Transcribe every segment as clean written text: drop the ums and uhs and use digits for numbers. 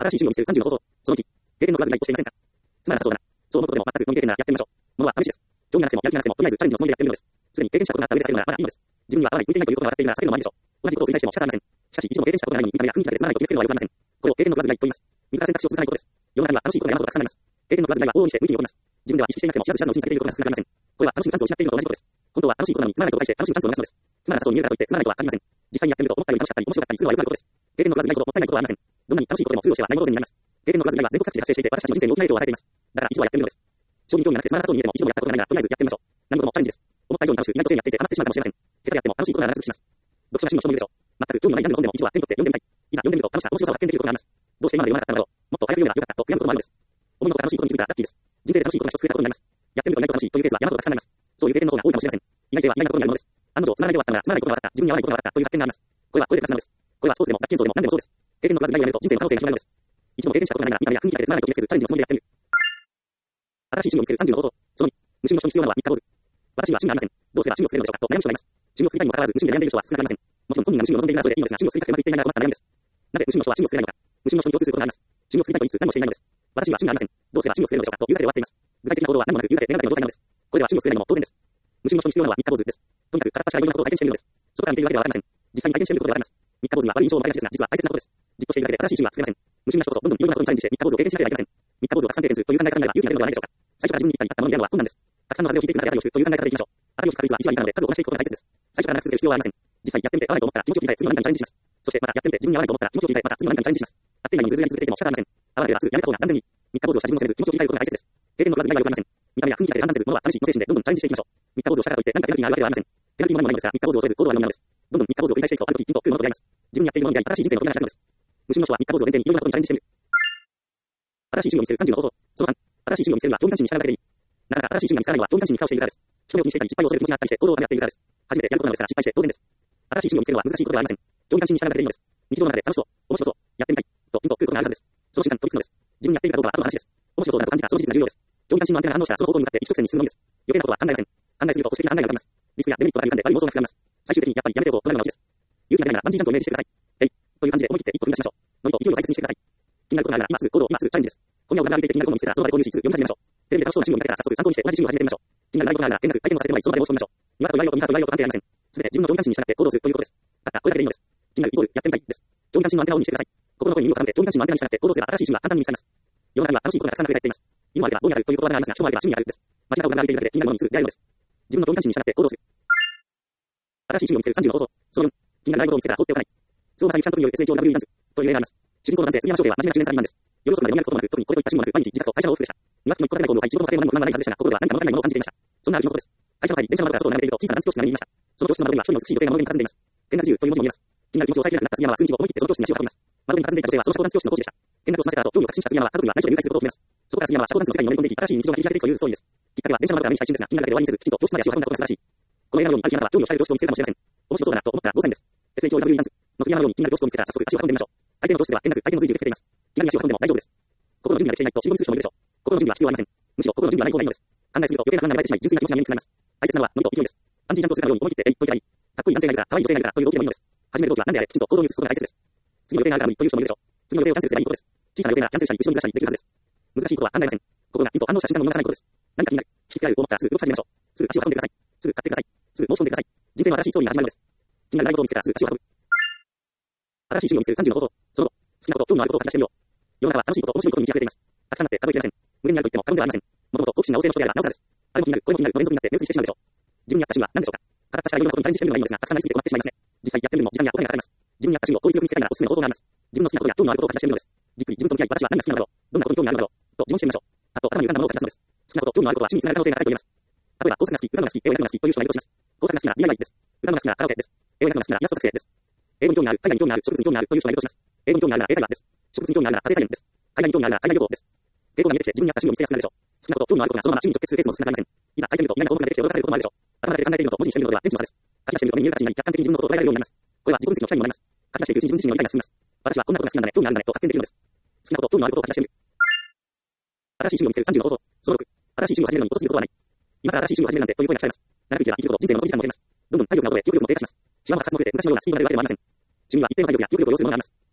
新しい趣味を見つける30の方法。その1、経験の上積みをしていませんか？つまらなさそうだな。そう思うことでも全く飲み経験ならやってみましょう。ものは試しです。興味なくてもやる気なくても、とりあえずチャレンジのつもりでやってみるのです。すでに経験したことがあった上でされるならまだいいのです。自分には合わない、向いていないということが分かっているなら避けるのも前でしょう。同じことを繰り返しても仕方ありません。しかし、一度も経験したことがないのに見た目や雰囲気だけつまらないと決めつけるのはよくありません。これを経験の上積みと言います。自ら選択肢を潰さないことです。世の中には楽しいことが山ほどたくさんあります。経験の上積みは往々にして無意に起こります。自分では意識していなくても知らず知らずのうちにされていることが少なくありません。これは楽しむチャンスを失っているのと同じことです。本当は楽しいことなのにつまらないことを返して楽しむチャンスを逃すのです。つまらなさそうに見えるからといってつまらないとは限りません。実際にやってみると思ったより楽しかったり面白かったりするのはよくあることです。経験の上積みないこともったいないことはありません。どんなに楽しいことでも通用してはないものになります。経験の上積みは全国各地で発生していて私たちの人生に大きな影響を与えています。だから一度はやってみるのです。正直興味がなくてつまらなさそうに見えても一度もやったことがないならとりあえずやってみましょう。何事もチャレンジです。思った以上に楽しく意外とせいにやっていてハマってしまうかもしれません。下手やっても楽しいことが長続きします。読書が趣味の人もいるでしょう。全く興味のないジャンルの本でも一度は手に取って読んでみたい。いざ読んでみると楽しさ面白さを発見できることがあります。どうして今まで読まなかったのだろう。もっと早く読めばよかったと悔やむこともあるのです。思いのほか楽しいことに気づいたらラッキーです。人生で楽しいことが一つ増えたことになります。やってみると意外と楽しいというケースは山ほどたくさんあります。そういう経験の方が多いかもしれません。意外性は意外なことにあるものです。案の定つまらないで終わったのがつまらないことが分かった。自分に合わないことが分かったという発見があります。これは声で出すのです。これはスポーツでも学研造でも何でもそうです。経験の上積みがやると人生の可能性が広がるのです。一度も経験したことがないなら見た目や雰囲気だけでつまらないと決めつけずチャレンジのつもりでやってみる。新しい趣味を見つける30の方法。その2、無趣味の人に必要なのは三日坊主。私は趣味がありません。どうすれば趣味を作れるのでしょうかと悩む人がいます。趣味を作りたいにもかかわらず無趣味で悩んでいる人は少なくありません。もちろん本人が無趣味を望んでいるならそれでいいのですが、趣味を作りたくてうまくいっていないなら困った悩みです。なぜ無趣味の人は趣味を作れないのか。無趣味の人に共通することがあります。趣味を作りたいと言いつつ何もしていないのです。私は趣味がありません。どうすれば趣味を作れるのでしょうかというだけで終わっています。具体的な行動は何もなく言うだけ願ったような状態なのです。これでは趣味を作れないのも当然です。無趣味の人に必要なのは三日坊主です。とにかく片っ端からいろんなことを体験してみるのです。そこから見ているわけではありません。実際に体験してみることでわかります。三日坊主には悪い印象を持たれがちですが、実は大切なことです。実行しているだけで新しい趣味は作れません。無趣味な人こそどんどんいろんなことにチャレンジして三日坊主を経験しなければいけません。三日坊主をたくさん経験するという考え方になれば勇気が出るのではないでしょうか。最初から自分にぴったり合ったものになるのは困難です。たくさんの風を引いていく中で当たりを引くという考え方でいきましょう。当たりを引く確率は1割以下なので数をこなしていくことが大切です。最初から長く続ける必要はありません。実際やってみて合わないと思ったら気持ちを切り替え次の何かにチャレンジします。そしてまたやってみて自分に合わないと思ったら気持ちを切り替えまた次の何かにチャレンジします。合っていないのにずっとやり続けていても仕方ありません。合わなければすぐやめた方が断然にいい。三日坊主をした自分を責めず気持ちを切り替えることが大切です。経験の上積みがよくありません。見た目や雰囲気だけで判断せず物は試しの精神でどんどんチャレンジしていきましょう。三日坊主をしたからといって何かペナルティがあるわけではありません。ペナルティも何もないのですが三日坊主を恐れず行動は何なのです。どんどん三日坊主を繰り返していくとある時ピンと来るものと出会います。自分にやっているものに出会い新しい人生の扉が開くのです。無趣味の人は三日坊主を前提にいろんなことにチャレンジしてみる。新しい趣味を見つける30の方法。その3、新しい趣味を見つけるには興味関心に従うだけでいい。なかなか新しい趣味が見つからないのは興味関心に蓋をしているからです。人目を気にしていたり失敗を恐れる気持ちがあったりして行動をやっているからです。初めてやることなのですから失敗して当然です。新しい趣味を見つけるのは難しいことではありません。興味関心に従うだけでいいのです。日常の中で楽しそう、面白そう、やってみたいとピンと来ることがあるはずです。その瞬間飛びつくのです。自分にやっているかどうかは後の話です。面白そうなと感じたその事実が重要です。興味関心のアンテナが反応したらその方向に向かって一直線に進むのみです。余計なことは考えません。考えすぎると保守的な考えが浮かびます。リスクやデメリットが歪んで悪い妄想が膨らみます。最終的にやっぱりやめておこうとなるのが落ちです。勇気がないならバンジージャンプをイメージしてください。えいという感じで思い切って一歩踏み出しましょう。ノリと勢いを大切にしてください。気になることがあるなら今すぐ行動、今すぐチャレンジです。本屋を眺めて気になる本を見つけたらその場で購入しつつ読み始めましょう。テレビで楽しそうな趣味を見かけたら早速参考にして同じ趣味を始めてみましょう。気になることがあるなら変なく体験もさせてもらいその場で申し込みましょう。庭と言われようと見たと言われようと関係ありません。すべて自分の興味関心に従って行動するということです。たったこれだけでいいのです。気になるイコールやってみたいです。興味関心のアンテナをオンにしてください。心の声に耳を傾けて興味関心のアンテナに従って行動すれば新しい趣味は簡単に見つかります。世の中には楽しいことがたくさん溢れ返っています。今あればどうにあるということわざがありますが、人もあれば趣味があるです。間違ったことがあるだけで気になるものにすぐ出会えるのです。自分の興味関心に従って行動する。新しい趣味を見つける30の方法。その4、気にならないことを見つけたら放っておかない。相馬さんキャンプによる SHOW ダンスという例があります。主人公の男性、杉山翔平は真面目な中年3人なんです。夜遅くまで飲み歩くこともなく、特にこれといった趣味もなく、毎日自宅と会社の往復でした。庭付きの一戸建てない行動は一度も家庭も何も不満はないはずでしたが、心では何か物足りないものを感じていました。そんなある日のことです。会社の帰り、電車の窓から外を眺めていると、小さなダンス教室が見えました。その教室の窓には一人の美しい女性が窓に佇んでいます。天下自由という文字も見えます。気になる気持ちを抑えきれなくなった杉山は数日を思い切ってその教室に足を運びます。窓に佇んでいた女性はその社交ダンス教室の講師でした。見学を済ませた後、興味を確信した杉山は家族には内緒で入会することを決めます。そこから杉山は社交ダンスの世界にのめり込んでいき、新しい日常が切り開けていくというストーリーです。きっかけは電車の窓から見にした一瞬ですが、気になるだけで終わりにせず、きちんと教室まで足を運んだことが素晴らしい。この映画のようにある日あなたは興味を惹かれる教室を見つけるかもしれません。面白そうだなと思ったら5歳です。SHOW ダンスの杉山のように気になる教室を見つけたら早速足を運んでみましょう。大抵の教室では変なく体験の随時を受け付けています。気軽に足を運んでも大丈夫です。心の準備ができていないと仕事にする人もいるでしょう。心の準備は必要ありません。むしろ心の準備はない方がいいのです。考えすぎると余計な不安が生まれてしまい、純粋な気持ちが見えにくくなります。大切なのはノリと勢いです。バンジージャンプをするかのように思い切ってえいといけばいい。かっこいい男性がいるか、可愛い女性がいるかという動機でもいいのです。始める動機は何であれ、きちんと行動に移すことが大切です。次の予定があるから無理という人もいるでしょう。次の予定をキャンセルすればいいことです。小さな予定ならキャンセルしたり、後ろにずらしたりできるはずです。難しいことは考えません。心がピンと反応した瞬間の見逃さないことです。何か気になる、引きつけられると思ったらすぐ動き始めましょう。すぐ足を運んでください。すぐ買ってください。すぐ申し込んでください。人生の新しいストーリーが始まるのです。気になることを見つけたらすぐ足を運ぶ。新しい趣味を見つける30の方法。その後、好きなこと、興味のあることを書き出してみよう。世の中は楽しいこと、面白いことに満ち溢れています。たくさんあって数えきれません。無限にあると言っても過言ではありません。もともと好奇心が旺盛な人であればなおさらです。あれも気になる、これも気になるの連続になって目移りしてしまうでしょう。自分に合った趣味は何でしょうか。片っ端からいろんなことにチャレンジしてみるのがいいのですが、たくさんなりすぎて困ってしまいますね。実際やってみるのも時間やお金がかかります。自分に合った趣味を効率よく見つけたいならおすすめの方法があります。自分の好きなことや興味のあることを書き出してみるのです。じっくり自分と向き合い、私は何が好きなのだろう。どんなことに興味があるのだろう。と自問してみましょう。あと、頭に浮かんだものを書き出すのです。好きなこと、興味のあることは趣味につながる可能性が高いと言えます。例えば、工作が好き、歌うのが好き、絵を描くのが好きという人がいるとします。工作が好きなら DIY です。歌うのが好きならカラオケです。絵を描くのが好きならイラスト作成です。英語に興味がある、海外に興味がある、植物に興味があるという人がいるとします。英語に興味があるなら英会話です。植物に興味があるなら家庭菜園です。海外に興味があるなら海外旅行です。傾向が見えてきて自分に合った趣味を見つけやすくなるでしょう。好きなこと、興味のあることがそのまま趣味に直結するケースも少なくありません。いざ書いてみると嫌な項目が出てきて驚かされることもあるでしょう。頭だけで考えているのと文字にしてみるのでは天地の差です。書き出してみると目に見える形になり客観的に自分のことを捉えられるようになります。これは自己分析の機会にもなります。書き出しているうちに自分自身の理解が進みます。私はこんなことが好きなんだね、興味あるんだねと発見できるのです。好きなこと、興味のあることを書き出してみる。新しい趣味を見つける30の方法。その6、新しい趣味を始めるのに遅すぎることはない。今更新しい趣味を始めるなんてという声が聞かれます。長く生きていけば生きるほど人生の残り時間も増えます。どんどん体力などで記憶力も低下します。シワも活発も増えて昔のようなスピードが出るわけではありません。趣味は一定の体力や記憶力を要するものがあります。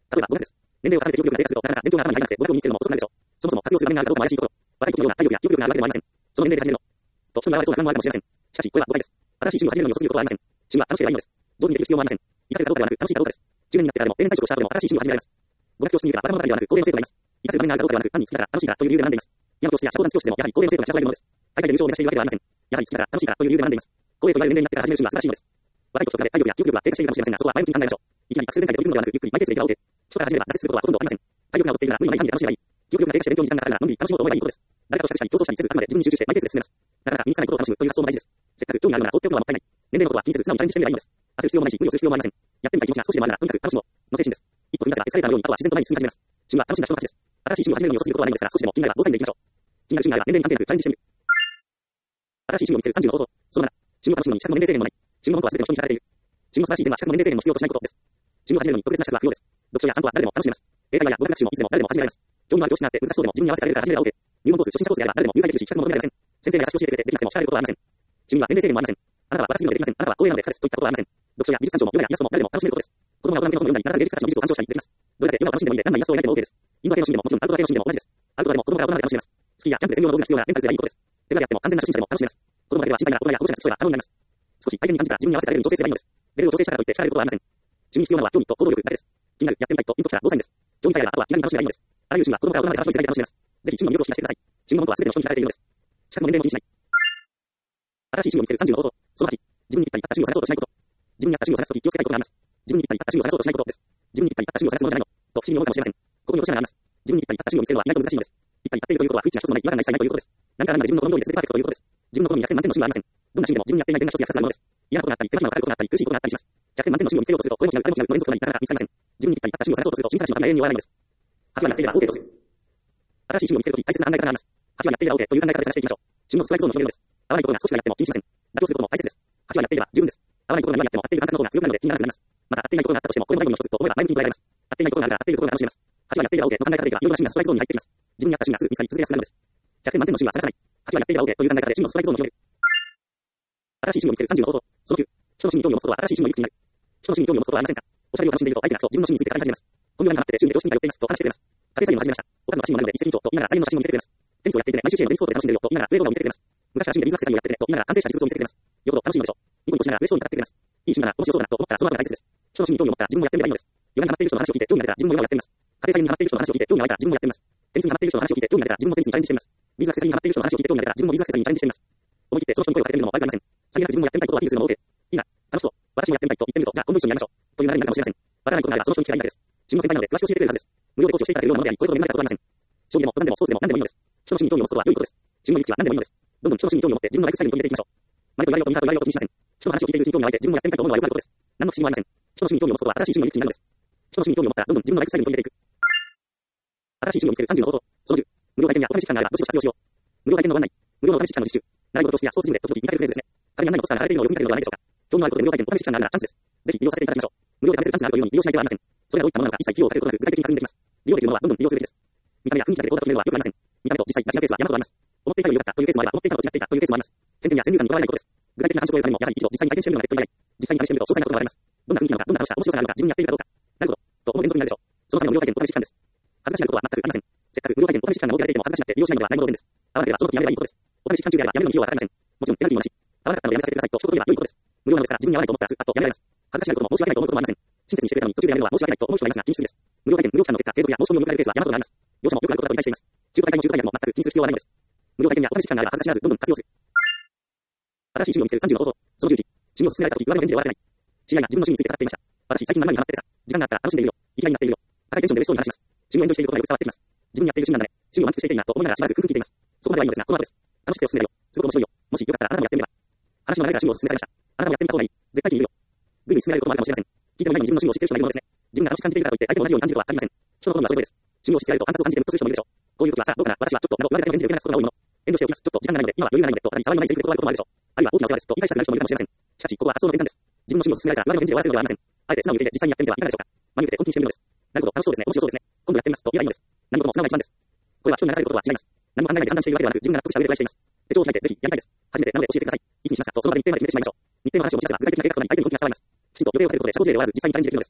例えば語学です。年齢を重ねて記憶力が低下すると、なかなか勉強が頭に入らなくて語学を身につけるのも遅くなるでしょう。そもそも活用する場面があるかどうかも怪しいところ。若い時のような体力や記憶力があるわけでもありません。その年齢で始めるの。と、人に現れそうな不安もあるかもしれません。しかし、これは誤解です。新しい趣味を始めるのに遅すぎることはありません。趣味は楽しければいいのです。上手にできる必要もありません。活かせるかどうかではなく、楽しいかどうかです。10年になってからでも定年退職をした後でも新しい趣味を始められます。語学教室に行けばバカ者ばかりではなく、高齢の生徒がいます。活かせる場面があるかどうかではなく、単に好きだから楽しいからという理由で学んでいます。ピアノ教室や社交ダンス教室でもやはり高齢の生徒が従えるものです。大会で優勝を目指しているわけではありません。やはり好きだから楽しいからという理由で学んでいます。高齢という年齢になってから始める趣味は素晴らしいのです。若い時と比べ体力や記憶力は低下しているかもしれませんが、そこは前向きに考えましょう。いきなり学生全体で取り組むのではなく、ゆっくりマイペースでいけば OK。基礎から始めれば挫折することはほとんどありません。体力が劣っているなら無理のない範囲で楽しめばいい。記憶力が低下して勉強に時間がかかるならのんびり楽しもうと思えばいいことです。誰かと比較したり競争したりせず、あくまで自分に集中してマイペースで進めます。なかなか身につかないことを楽しむという発想も大事です。せっかく興味があるなら放っておくのはもったいない。年齢のことは気にせず素直にチャレンジしてみればいいのです。焦る必要もないし、無理をする必要もありません。やってみたい気持ちが少しでもあるならとにかく楽しもうの精神です。一歩踏み出せばエスカレーターのようにあとは自然と前に進み始めます。趣味は楽しんだ人の勝ちです。新しい趣味を始めるのに遅すぎることはないのですが、少しでも気になれば5歳でいきましょう。気になる趣味があれば年齢に関係なくチャレンジしてみる。新しい趣味を見つける30の方法。その7、趣味を楽しむのに資格も年齢制限もない。趣味の本とは全ての人に知られている。趣味の素晴らしい点は資格も年齢制限も必要としないことです。趣味を始めるのに特別な資格は不要です。読書や散歩は誰でも楽しめます。英会話や語学学習もいつでも誰でも始められます。興味のある教師になって難しそうでも自分に合わせてやれるから始めれば OK。入門コース、初心者コースであれば誰でも入会できるし、資格も求められません。先生が優しく教えてくれてできなくても叱られることはありません。趣味は年齢制限もありません。あなたは私にはできません。あなたは高齢なので不可ですといったことはありません。読書や美術鑑賞もヨガやイラストも誰でも楽しめることです。子供が大人向けの本を読んだり、あなたが芸術作品の技術を鑑賞したりできます。どれだけヨガを楽しんでもいいで、何枚イラストを描いても OK です。インドア系の趣味でももちろんアウトドア系の趣味でも同じです。アウトドアでも子供が大人まで楽しめます。スキーやキャンプで専用の道具が必要なレンタルすればいいことです。手ぶらでやっても完全な初心者でも楽しめます。子供だけでは心配な大人や保護者の付き添いが可能になります。少し大変に感じたら自分に合わせてやれるように調整すればいいのです。レベルを調整したからといって叱られることはありません。趣味に必要なのは興味と行動力だけです。気になる、やってみたいとピンときたら5歳です。興味さえあればあとは気軽に楽しめばいいのです。あらゆる趣味は子供から大人まで楽しめる世界で楽しめます。ぜひ趣味の魅力を引き出してください。趣味の本とは全ての人に知られているのです。資格の年齢も気にしない。新しい趣味を見つける30の方法。その8、自分にぴったり合った趣味を探そうとしないこと。自分に合った趣味を探すとき気をつけたいことがあります。自分にぴったり合った趣味を探そうとしないことです。自分にぴったり合った趣味を探すものじゃないのと不思議に思うかもしれません。ここに落とし穴があります。自分にぴったり合った趣味を見つけるのは意外と難しいのです。ぴったり合っているということは不一致な一つもない、違和感が一切ないということです。何から何まで自分の好み通りで全てパーフェクトということです。自分の好みに100点満点の趣味はありません。どんな趣味でも自分に合っていない点が一つや二つあるものです。嫌なことがあったり、手間暇がかかることがあったり、苦しいことがあったりします。100点満点の趣味を見つけようとすると、これも違う、あれも違う、これも違う、の連続となり、なかなか見つかりません。自分にぴったり合った趣味を探そうとすると、審査しまった永遠に終わらないのです。8はやっていれば OK とする。新しい趣味を見つけるとき大切な考え方があります。8はやっていれば OK という考え方で探していきましょう。趣味のストライクゾーンの決めるのです。合わないことが少しがやっても気にしません。妥協することも大切です。8はやっていれば十分です。合わないことが何やっても合っている感覚の方が強くなるので気にならなくなります。また合っていないことがあったとしても、これも第五の一つと思えば前向きに捉えられます。合っていないことがあるから合っていることが楽しめます。8はやっていれば OK の考え方でいけば、いろんな趣味がストライクゾーンに入ってきます。自分に合った趣味がすぐ見つかり続けやすくなるのです。100点満点の趣味は探さない。8はやっていれば OK という考え方で趣味のストライクゾーンを決める。新しい趣味を見つける30の方法。その9、人の趣味に興味を持つことは新しい趣味の入り口になる。人の趣味に興味を持つことはありませんか？おしゃれを楽しんでいると相手がふと自分の趣味について語り始めます。本業がなって趣味で教室に通っていますと話してくれます。家庭菜園を始めました。おかずの写真もなので一石二鳥と言いながら菜園の写真も見せてくれます。テニスをやっていて毎週チームのテニスコートで楽しんでいるよと言いながらプレー動画を見せてくれます。昔から趣味で水作戦をやっててと言いながら完成した実物を見せてくれます。よほど楽しいのでしょう。ニコニコしながら嬉しそうに語ってくれます。いい趣味だな、面白そうだなと思ったらその後が大切です。人の趣味に興味を持ったら自分もやってみればいいのです。ヨガにハマっている人の話を聞いて興味が出たら自分もヨガをやってみます。家庭菜園にハマっている人の話を聞いて興味が湧いたら自分もやってみます。テニスにハマっている人の話を聞いて興味が出たら自分もテニスにチャレンジしてみます。水アクセサリーにハマっている人の話を聞いて興味が出たら自分も水アクセサリーにチャレンジしてみます。思い切ってその人に声をかけてみるのも悪くありません。さりげなく自分もやってみたいことをアピールするのも OK。いいな、楽しそう。私もやってみたいと言ってみると、じゃあ今度一緒にやりましょう。という流れになるかもしれません。わからないことがあればその人に聞けばいいだけです。自分の先輩なので詳しく教えてくれるはずです。無料でコーチをしていただけるようなものであり、これほど恵まれたことはありません。将棋でも登山でもスポーツでも何でもいいのです。人の趣味に興味を持つことは良いことです。自分の行きは何でもいいのです。どんどん人の趣味に興味を持って自分のライフスタイルに取り入れていきましょう。前と言われようと見たと言われようと気にしません。人の話を聞いているうちに興味が湧いて自分もやってみたいと思うのは良かったことです。何の不思議もありません。人の趣味に興味を持つことは新しい趣味の入り口になるのです。人の趣味に興味を持ったらどんどん自分のライフスタイルに取り入れていく。新しい趣味を見つける30の方法。その10、無料体験やお試し期間があればどしどし活用しよう。無料体験のご案内、無料のお試し期間の実習、習い事教室やスポーツジムで時々見かけるフレーズですね。彼に何のコスターが流れているのをよく見かけるのではないでしょうか。興味のあることで無料体験お試し期間があるならチャンスです。ぜひ利用させていただきましょう。無料で試せるチャンスがあるというのに利用しない手はありません。それがどういったものなのか一切費用をかけることなく具体的に確認できます。利用できるものはどんどん利用するべきです。見た目や雰囲気だけでこうだと決めるのはよくありません。見た目と実際が違うケースは山ほどあります。思っていたより良かったというケースもあれば、思っていたのと違っていたというケースもあります。点々や先入観にとらわれないことです。具体的な感触を得るためにも、やはり一度実際に体験してみるのが手っ取り早い。実際に試してみると詳細なことがわかります。どんな雰囲気なのか、どんな楽しさ、面白さがあるのか、自分にやっているかどうか。なるほど。と思う連続になるでしょう。そのための無料体験お試し期間です。恥ずかしなことは全くありません。せっかく無料体験お試し期間が設けられていても恥ずかしくなって利用しないのではないものです。合わなければその時やめればいいことです。お試し期間中であればやめるのに費用はかかりません。もちろんペナルティもなし。合わなかったのでやめさせてくださいと一言言えば良いことです。無料なのですから自分に合わないと思ったらずっとやめられます。恥ずかしなことも申し訳ないと思うこともありません。親切にしてくれたのに途中でやめるのは申し訳ないと思う人がいますが禁止するです。無料体験、無料期間の結果、継続や申し込みを迎えるケースは山ほどあります。両者もよくあることだと理解しています。中途体験も中途体験も全く気にする必要はないのです。無料体験やお試し期間があれば恥ずかしなずどんどん活用する。新しい趣味を見つける30の方法。その11、趣味を進められた時上の返事で終わらせない。知り合いが自分の趣味について語っていました。私、最近何にハマっててさ、時間があったら楽しんでいるよ。生きがいになっているよ。高いテンションで嬉しそうに話します。趣味をエンジョイしていることがよく伝わってきます。自分にやっている趣味なんだね。趣味を満喫していていいなと思いながらしばらく聞いています。そこまではいいのですが、この後です。楽しくておすすめだよ。すごく面白いよ。もしよかったらあなたもやってみれば。話の流れから趣味をおすすめされました。あなたもやってみた方がいい。絶対にいいよ。ぐいぐい進められることもあるかもしれません。聞いても前に自分の趣味を知っている人がいるものですね。自分が楽しく感じているからといって相手も同じように感じることはありません。人の好みはそれぞれです。趣味を知っていると反発を感じてムッとする人もいるでしょう。こういう時はさあどうかな、私はちょっとなど言われたり返事で受け流すことが多いもの。遠慮しておきます。ちょっと時間がないので今は余裕がないのでとただに騒ぎまないセリフで断ることもあるでしょう。あるいは大きなお世話ですと言い返したくなる人もいるかもしれません。しかしここは発想の転換です。自分の趣味を進められたら言われの返事で終わらせるのではありません。あえて素直に受け入れ実際にやってみてはいかがでしょうか。真に受けて本気にしてみるのです。なるほど、楽しそうですね、面白そうですね。今度やってみますと言えばいいのです。何事も素直が一番です。これは人に流されることは違います。何も考えないで判断しているわけではなく、自分が納得した上でお願いしています。手帳を開いてぜひやりたいです。初めてなので教えてください。いつにしますかとその場で日程まで決めてしまいましょう。日程の話を持ち出せば具体的な計画のない相手の動きが伝わります。きちんと予定を立てることで社交辞令で終わらず実際にチャレンジできるのです。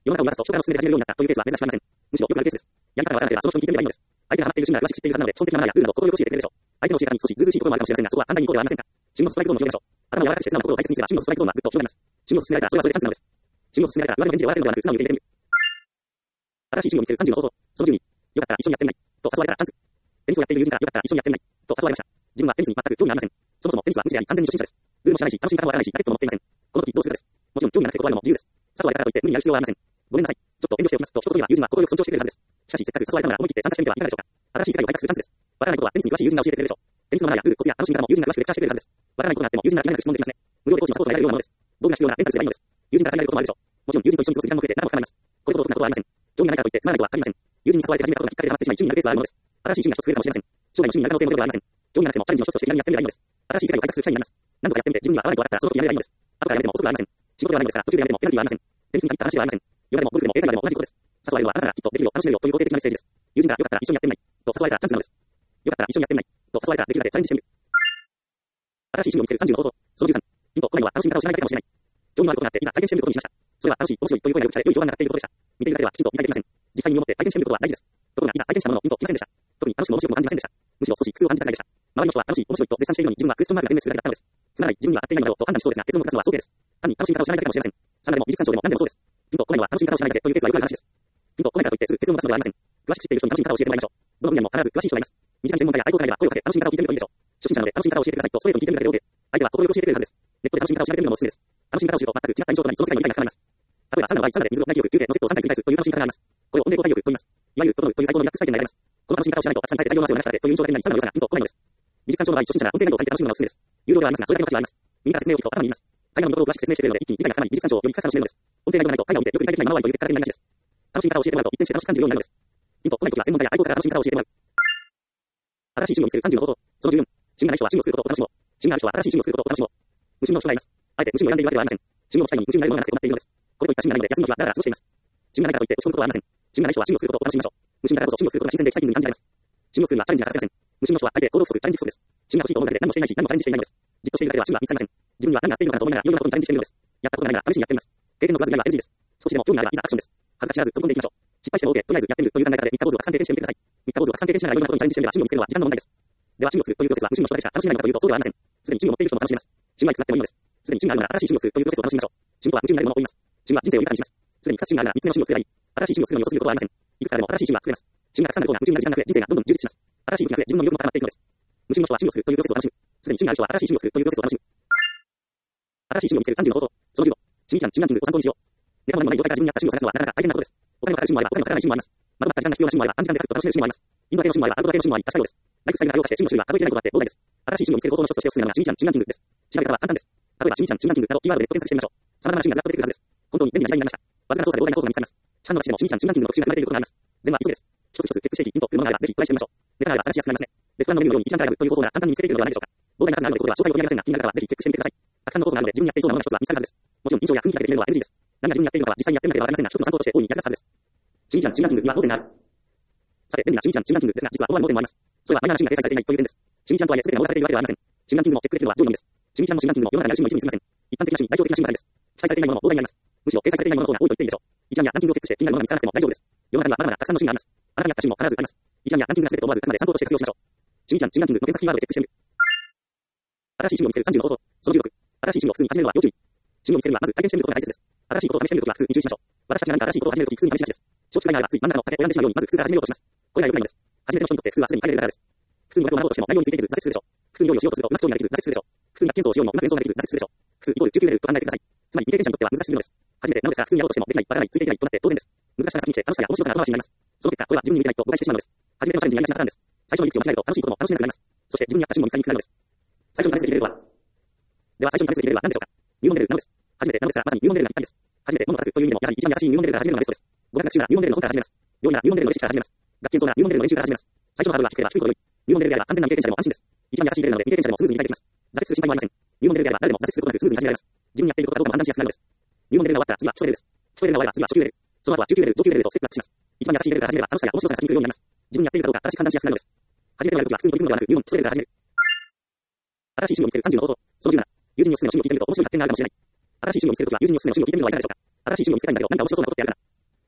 世の中を見渡すと、人からの進めで始めるようになったというケースは珍しくありません。むしろよくあるケースです。やり方がわからなければ、その人に聞いてみればいいのです。相手がハマっている趣味が詳しく知っているはずなので、基本的なマナーやルールなど心よく教えてくれるでしょう。相手の教え方に少しずうずうしいところもあるかもしれませんが、そこは案外にこうではありませんか。信号とストライクゾーンの広げましょう。頭を柔らかくして素直な心を大切にすれば、信号とストライクゾーンはぐっと広がります。信号と進められたら、それはそれでチャンスなのです。信号と進められたら、言われの返事で終わらせるのではなく、素直に受け入れてみる。新しい信号を見せる30の方法。その12。よかったら一緒にやってみない。と誘われたらチャンス。テニスをやっている友人からよかったら一緒にやってみない。と誘われました。自分はテニスに全く興味がありません。そもそもテニスは無知であり完全に初心者です。ルールも知らないし、楽しみ方もわからないし、ラケットも持っていません。この時どうするかです。もちろん興味がなくて断るのも自由です。誘われたからといって無理にやる必要はありません。ごめんなさい。ちょっと遠慮しておきますと、一言には友人は心よく尊重してくれるはずです。しかし、せっかく誘われたなら思い切って参加してみてはいかがでしょうか。新しい世界を開拓するチャンスです。わからないことはテニスに詳しい友人が教えてくれるでしょう。テニスのマナーやルール、コツや楽しみ方も友人が詳しくレクチャーしてくれるはずです。わからないことがあっても友人が気になく質問できますね。無料でコーチのサポートが得られるようなものです。道具が必要なレンタルすればいいのです。友人から借りられることもあるでしょう。もちろん友人と一緒に過ごす時間も増えて仲も深まります。これほど得なことはありません。興味がないからといってつまらないとは限りません。友人に誘われて始めたことがきっかけでハマってしまい趣味になるケースはあるものです。新しい趣味が一つ増えるかもしれません。将来の趣味になる可能性もゼロではありません。興味がなくてもチャレンジの一つとして気軽にやってみればいいのです。新しい世界を開拓する機会になります。何度かやってみて自分には合わないと分かったらその時やめればいいのです。後からやめても遅くはありません。仕事ではないのですから途中でやめてもペナルティはありません。テニスに限った話ではありません。ヨガでもゴルフでも英会話でも同じことです。誘われるのはあなたならきっとできるよ、楽しめるよという肯定的なメッセージです。友人がよかったら一緒にやってみない。と誘われたらチャンスなのです。よかったら一緒にやってみない。と誘われたらできるだけチャレンジしてみる。新しい趣味を見せる30の方法。その13。ヒント、これは楽しみ方を知らないだけかもしれない。興味のあることがあって、いざ体験してみることにしました。それは楽しい、面白いという声がよく聞かれ、良い評判が上がっていることでした。見ているだけではきちんと理解できません。実際に身をもって体験してみることは大事です。ところが、いざ体験したもののピンときませんでした。特に楽しくも面白くも感じませんでした。むしろ少し苦痛を感じたくらいでした。周りの人は楽しい、面白いと絶賛しているのに自分はクエスチョンマークが全滅するだけだったのです。つまり、自分には合っていないのだろうと判断しそうですが、結論を出すのは想定です。単に楽しみ方を知らないだけかもしれません。さらでも美術鑑賞でも何でもそうです。ピンとこないのは楽しみ方を知らないだけというケースはよくある話です。ピンとこないからといってすぐ結論を出すのではありません。詳しく知っている人に楽しみ方を教えてもらいましょう。どの分野にも必ず詳しい人がいます。身近に専門家や愛好家がいれば声をかけ楽しみ方を聞いてみるといいでしょう。初心者なので楽しみ方を教えてくださいとストレートに聞いてみるだけで OK。相手は心よく教えてくれるはずです。ネットで楽しみ方を調べてみるのもおすすめです。楽しみ方を知ると全く違った印象となり、その世界に理解が深まります。例えば、サウナの場合、サウナで水を内気浴、9でのセットを3回繰り返すという楽しみ方があります。これを温冷交代浴と言います。いわゆる整うという最高のリラックス体験になります。この楽しみ方を知らないと、たくさん耐えて大量の汗を流したでという印象だけになり、サウナの良さがピンとこないのです。美術鑑賞の場合、初心者が温泉ガイドを借りて楽しむのがおすすめです。有料ではありますが、それだけの価値はあります。右から説明を聞くと頭に入ります。絵画の見どころを詳しく説明してくれるので、一気に理解が深まり、美術鑑賞をより深く楽しめるのです。音声ガイドがないと絵画を見てよく理解できないまま終わりという結果が出るなりです。楽しみ方を教えてもらうと一転して楽しく感じるようになるのです。ピンとこないときは専門家や愛好家から楽しみ方を教えてもらう。新しい趣味を見せる30の方法。その14。趣味がない人は趣味を作ることを楽しもう。趣味がある人は新しい趣味を作ることを楽しもう。無趣味の人がいます。あえて無趣味を選んでいるわけではありません。趣味をしたいのに無趣味になるものがなくて困っているのです。これといった趣味がないので休みの日はだらだら過ごしています。趣味がないからといって落ち込むことはありません。趣味がない人は趣味をすることを楽しみましょう。無趣味だからこそ趣味をすることが自然でエキサイティングに感じられます。趣味をするのはチャレンジが欠かせません。無趣味の人はあえて行動不足、チャレンジ不足です。趣味が欲しいと思うだけで何もしていないし、何もチャレンジしていないのです。じっとしているだけでは趣味は見つかりません。自分には何が合っているのかなと思いながらいろんなことにチャレンジしているのです。やったことがないなら試しにやってみます。経験の上積みは NG です。少しでも興味があればいざアクションです。恥ずかしがらず飛び込んでいきましょう。失敗しても OK、とりあえずやってみるという考え方で三日坊主をたくさん経験してみてください。三日坊主をたくさん経験しながらいろんなことにチャレンジしてみれば趣味を見つけるのは時間の問題です。では趣味をするというプロセスは無趣味の人だけしか楽しめないのかというとそうではありません。すでに趣味を持っている人も楽しめます。趣味はいつだってもいいのです。すでに趣味があるなら新しい趣味をするというプロセスを楽しみましょう。趣味とは夢中になるものを言います。趣味は人生を豊かにします。すでに2つ趣味があるなら3つ目の趣味を作ればいい。新しい趣味を作るのに遅すぎることはありません。いくつかでも新しい趣味は作れます。趣味がたくさんあると夢中になる時間が増え、人生がどんどん充実します。新しい武器が増え、自分の魅力も高まっていくのです。無趣味の人は趣味をするというプロセスを楽しむ。すでに趣味がある人は新しい趣味をするというプロセスを楽しむ。新しい趣味を見つける30の方法。その15。趣味ちゃん、趣味ランキングを参考にしよう。ネタも何もない状態から自分に合った趣味を探すのはなかなか大変なことです。お金のかかる趣味もあれば、お金のかからない趣味もあります。まとまった時間が必要な趣味もあれば、短時間でサクッと楽しめる趣味もあります。インドだけの趣味もあれば、アウトドア系の趣味もあり、多種多様です。ライフスタイルが多様化して趣味の種類が数えきれないことがあって膨大です。新しい趣味を見つける方法の一つとしておすすめなのが趣味ちゃん、趣味ランキングです。調べ方は簡単です。例えば趣味ちゃん、趣味ランキングなどキーワードでネット検索してみましょう。様々な趣味がずらっと出てくるはずです。本当に便利な時代になりました。わずかな操作で膨大な効果が見つかります。市販の雑誌でも趣味ちゃん、趣味ランキングの特集が組まれていることがあります。全部は急いです。一つ一つチェックしていき、ヒントというものがあればぜひトライしてみましょう。ネタがあれば探しやすくなりますね。レストランのメニューのように一覧から選ぶという方法が簡単に見つけているのではないでしょうか。膨大な数があるのでここでは詳細を読み上げませんが、気になる方はぜひチェックしてみてください。たくさんの候補があるので自分にやっていそうなものが一つは見つかるはずです。もちろん印象や雰囲気だけで決めるのは NG です。何が自分にやっているのかは実際にやってみなければわかりませんが、一つの参考として大いに役立つはずです。趣味ちゃん、趣味ランキングには当然なる。さて、便利な趣味ちゃん、趣味ランキングですが、実は思わぬ盲点もあります。それはマイナーな趣味が掲載されていないという点です。趣味ちゃんとはいえ全てが網羅されているわけではありません。趣味ランキングもチェックできるのは上位のみです。趣味ちゃんも趣味ランキングも世の中にある趣味の一部にすみません。一般的な趣味、代表的な趣味ばかりです。記載されていないものも膨大にあります。むしろ掲載されていないものの方が多いと言っていいでしょう。一覧やランキングをチェックして気になるものが見つからなくても大丈夫です。世の中にはまだまだたくさんの趣味があります。あなたに合った趣味も必ずあります。一覧やランキングが全てと思わずあくまで参考として活用しましょう。趣味ちゃん、趣味ランキングの検索キーワードでチェックしてみる。新しい趣味を見つける30の方法。その16。新しい趣味を普通に始めるのは要注意。趣味を見つけるにはまず体験してみることが大切です。新しいことを試してみるときは普通に注意しましょう。私たちが何か新しいことを始めるとき普通に試しがちです。承知がいがあればつい真ん中の竹を選んでしまうようにまず普通から始めようとします。これが良くないのです。初めての人にとって普通はすでに入れるからです。普通に語学を学ぼうとしても内容についていけず挫折するでしょう。普通に料理をしようとするとうまく調理ができず挫折するでしょう。普通に検索をしようもうまく演奏ができず挫折するでしょう。普通イコール19レベルと考えてください。つまり未経験者にとっては難しすぎるのです。初めてなのですが普通にやろうとしてもできない、わからない、ついていけないとなって当然です。難しさが先に来て楽しさや面白さが後回しになります。その結果、これは自分に向いてないと誤解してしまうのです。初めてのチャレンジにやりがちなパターンです。最初の一口を間違えると楽しいことも楽しめなくなります。そして自分に合った趣味も見つかりにくくなるのです。最初に試すべきレベルはでは最初に試すべきレベルは何でしょうか。入門レベルなのです。初めてなのですが、まさに入門レベルがぴったりです。初めて物を叩くという意味でも、やはり一番優しい入門レベルから始めるのがベストです。語学学習なら入門レベルの本から始めます。料理なら入門レベルのレシピから始めます。楽器演奏なら入門レベルの練習から始めます。最初のハードルが低ければ低いほど良い。入門レベルであれば完全な未経験者でも安心です。一番優しいレベルなので未経験者でもスムーズに理解できます。挫折する心配もありません。入門レベルであれば誰でも挫折することなくスムーズに始められます。自分にやっていることかどうかも判断しやすくなるのです。入門レベルが終わったら次は基礎レベルです。基礎レベルが終われば次は初級レベル。その後は中級レベル、上級レベルとステップアップします。一番優しいレベルから始めれば楽しさや面白さが先に来るようになります。自分にやっているかどうか正しく判断しやすくなるのです。初めてやるときは普通に取り組むのではなく入門、基礎レベルから始める。新しい趣味を見つける30の方法。その17。友人におすすめの趣味を聞いてみると面白い発見があるかもしれない。新しい趣味を見つけるときは友人におすすめの趣味を聞いてみるのはいかがでしょうか。新しい趣味を見つけたいんだけど何か面白そうなことってあるかな。